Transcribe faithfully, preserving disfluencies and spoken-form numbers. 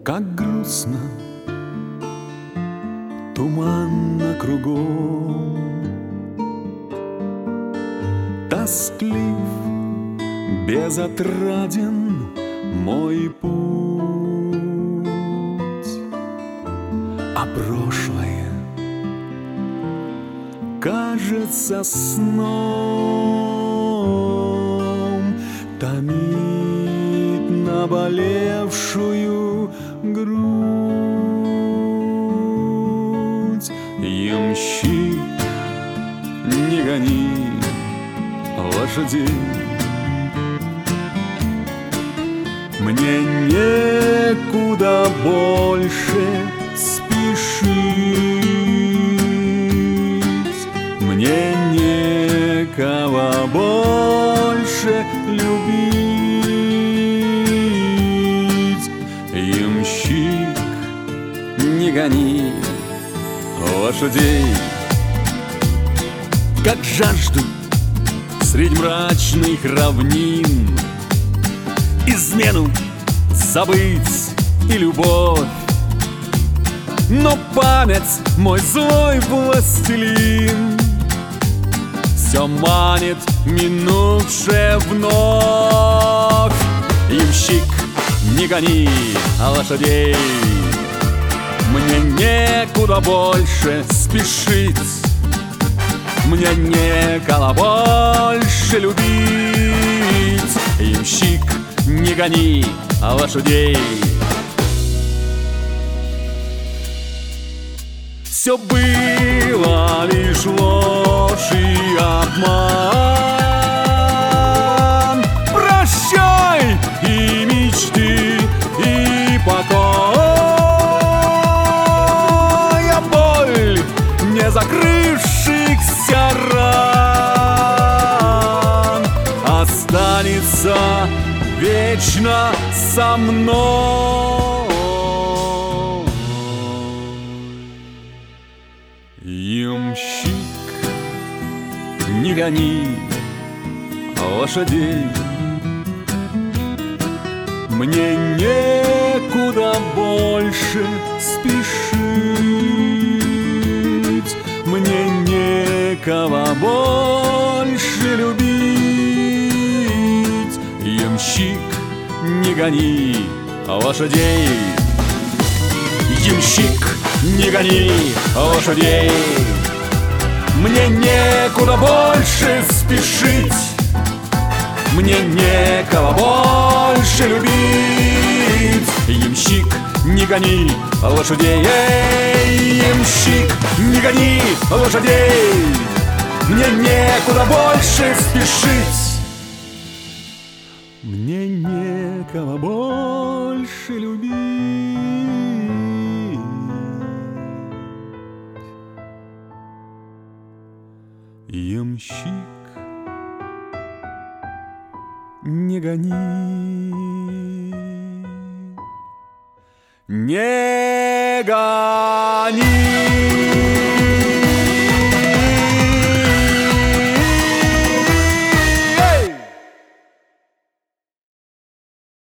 Как грустно, туманно кругом, тосклив, безотраден мой путь, а прошлое кажется сном, томит наболевшую грудь. Ямщик, не гони лошадей, мне некуда больше спешить, мне некого больше любить. Ямщик, не гони лошадей, как жажду средь мрачных равнин измену забыть и любовь. Но память, мой злой властелин, все манит минувшее вновь. Ямщик, не гони лошадей, мне некуда больше спешить, мне некого больше любить. Ямщик, не гони лошадей. Все было лишь ложь и обман. Прощай и мечты, и покой, а боль не закрывшихся ран останется вечно со мной. Ямщик, не гони лошадей, мне некуда больше спешить, мне некого больше любить. Ямщик, не гони лошадей, ямщик, не гони лошадей, мне некуда больше спешить, мне некого больше любить. Ямщик, не гони лошадей, ямщик, не гони лошадей, мне некуда больше спешить, мне некого больше любить. Ямщик, не гони, не гони.